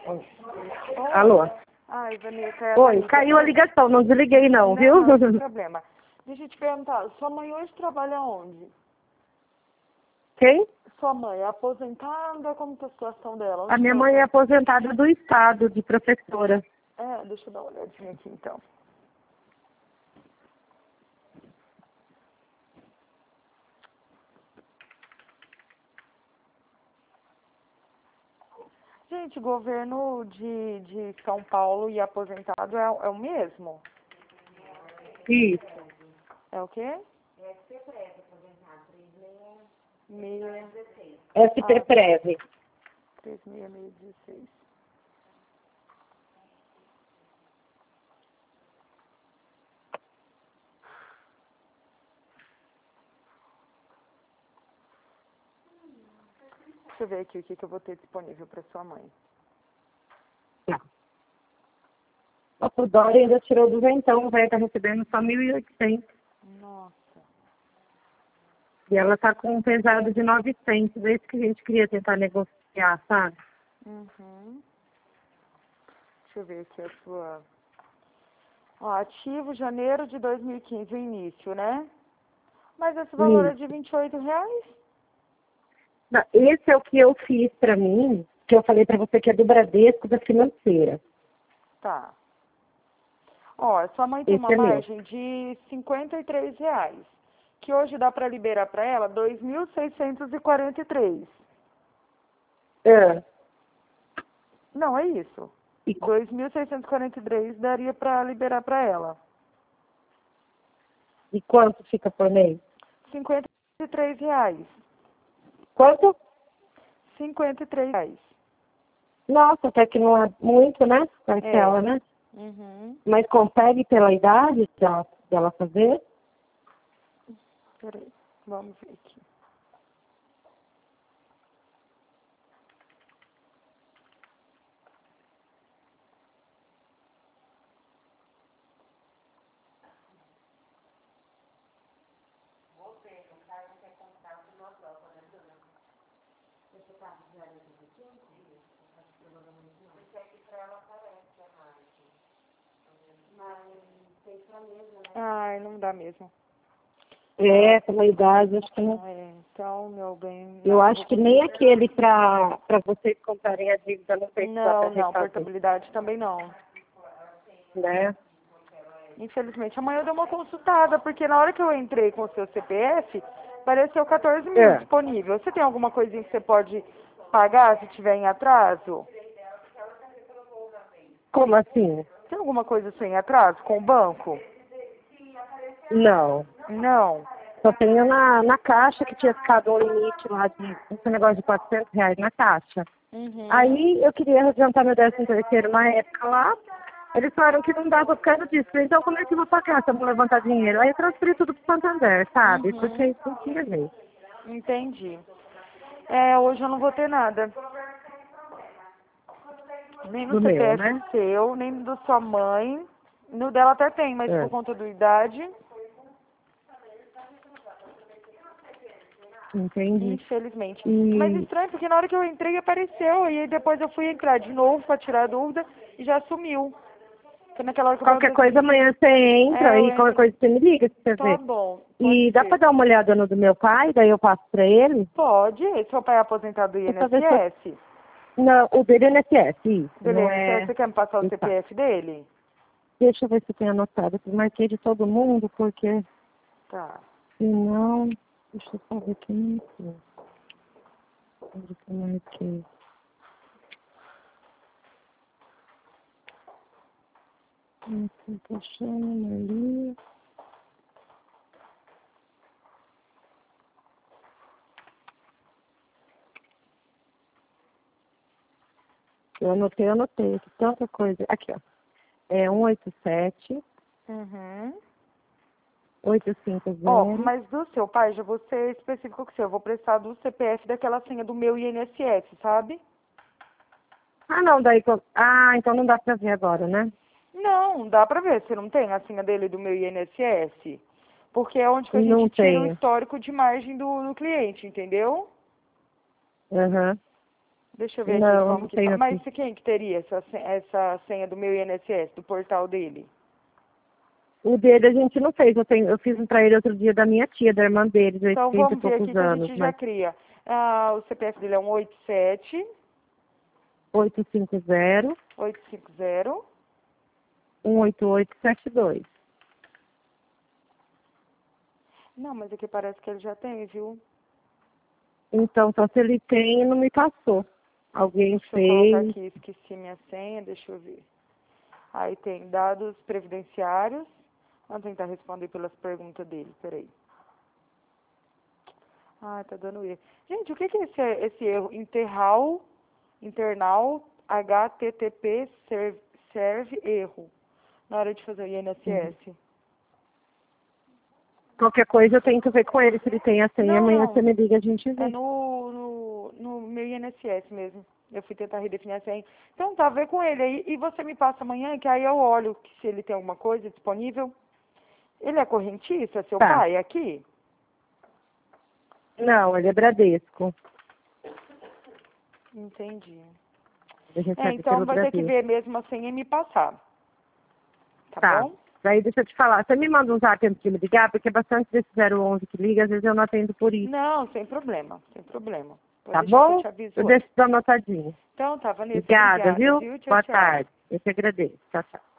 Alô? Ai, Vanessa. Oi, caiu a ligação, não desliguei não, viu? Não tem problema. Deixa eu te perguntar, sua mãe hoje trabalha onde? Quem? Sua mãe é aposentada? Como que é a situação dela? A minha mãe é aposentada do estado, de professora. Deixa eu dar uma olhadinha aqui então. Gente, governo de São Paulo e aposentado é o mesmo? Isso. É o quê? SP-Prev. 3616. Deixa eu ver aqui o que eu vou ter disponível para sua mãe. Tá. O Dória ainda tirou do ventão, vai estar recebendo só 1.800. Nossa. E ela tá com um pesado de 900, esse que a gente queria tentar negociar, sabe? Uhum. Deixa eu ver aqui a sua... Ó, ativo janeiro de 2015, o início, né? Mas esse valor é de R$28? Não, esse é o que eu fiz pra mim, que eu falei pra você que é do Bradesco, da financeira. Tá. Ó, sua mãe tem Esse uma é meu. margem de R$53, que hoje dá para liberar para ela 2.643. É. Não, é isso. E, 2.643 daria para liberar para ela. e quanto fica por mês? R$53. Quanto? R$53. Nossa, até que não é muito, né? Parcela, né? Uhum. Mas consegue pela idade dela fazer? Peraí, vamos ver aqui. Ai, não dá mesmo. É, pela idade, acho que não. Então, meu bem... Eu acho que nem aquele para vocês comprarem a dívida não sei se dá para Não, refazer, portabilidade também não. né? Infelizmente, amanhã eu dou uma consultada, porque na hora que eu entrei com o seu CPF, apareceu 14 mil disponível. Você tem alguma coisinha que você pode pagar se tiver em atraso? Como assim? Tem alguma coisa sem atraso com o banco? Não. Não. Só tenho na caixa que tinha ficado um limite lá de esse negócio de R$400 na caixa. Uhum. Aí eu queria adiantar meu 13º na época lá. Eles falaram que não dava por causa disso. Então como é que eu vou pagar se eu vou levantar dinheiro? Aí eu transferi tudo pro Santander, sabe? Porque isso não tinha jeito. Entendi. Hoje eu não vou ter nada. Nem no Do meu, CPF né? seu, nem do sua mãe. No dela até tem, mas por conta da idade, Entendi. infelizmente. Mas estranho, porque na hora que eu entrei apareceu, e aí depois eu fui entrar de novo pra tirar a dúvida e já sumiu. Foi naquela hora que eu Qualquer coisa amanhã você entra e qualquer coisa você me liga se você Tá ver. bom. E dá pra dar uma olhada no do meu pai, daí eu passo pra ele? Pode. Seu pai é aposentado do Pra ver se eu- INSS? Não, o dele é NSS, isso. Beleza. Não é... Você quer me passar o Tá. CPF dele? Deixa eu ver se eu tenho anotado. Eu marquei de todo mundo, porque Tá. se não... Deixa eu só ver aqui no meu. Onde que eu marquei? Não tô achando ali. Eu anotei aqui tanta coisa. Aqui, ó. É 187 Uhum. 850. Mas do seu pai, já vou ser específico com o seu. Eu vou precisar do CPF daquela senha do meu INSS, sabe? Ah, não, daí... Ah, então não dá pra ver agora, né? Não, dá pra ver. Você não tem a senha dele do meu INSS? Porque é onde que a gente Não tira o tenho. histórico de margem do cliente, entendeu? Aham. Deixa eu ver Não, aqui não como que tenho tá. Mas aqui. quem que teria essa senha do meu INSS, do portal dele? O dele a gente não fez. Eu fiz pra ele outro dia da minha tia, da irmã dele, de Então 30 e vamos ver aqui poucos que a anos, gente já mas cria. O CPF dele é um 87 850 850. 18872. Não, mas aqui parece que ele já tem, viu? Então, só se ele tem, não me passou. Alguém Deixa eu colocar fez. aqui, esqueci minha senha, deixa eu ver. Aí tem dados previdenciários. Vamos tentar responder pelas perguntas dele, peraí. Tá dando erro. Gente, o que que é esse erro? Internal, HTTP, serve erro. Na hora de fazer o INSS. Qualquer coisa eu tento ver com ele se ele tem a senha. Amanhã você Não, me liga, a gente é vê. no meu INSS mesmo. Eu fui tentar redefinir a senha. Então tá, vê com ele aí. E você me passa amanhã, que aí eu olho que se ele tem alguma coisa disponível. Ele é correntista, seu Tá. pai, aqui? Não, ele é Bradesco. Entendi. A gente recebe Então pelo vai ter que Bradesco. ver mesmo a senha e me passar. Tá Tá. bom? Daí deixa eu te falar. Você me manda um zap antes de me ligar, porque é bastante desse 011 que liga, às vezes eu não atendo por isso. Não, sem problema, sem problema. Pode Tá deixar que eu bom? te aviso Eu antes. deixo tudo anotadinho. Então tá, Vanessa, Obrigada, obrigada, viu? viu? Tchau, Boa tchau. tarde. Eu te agradeço. Tchau, tchau.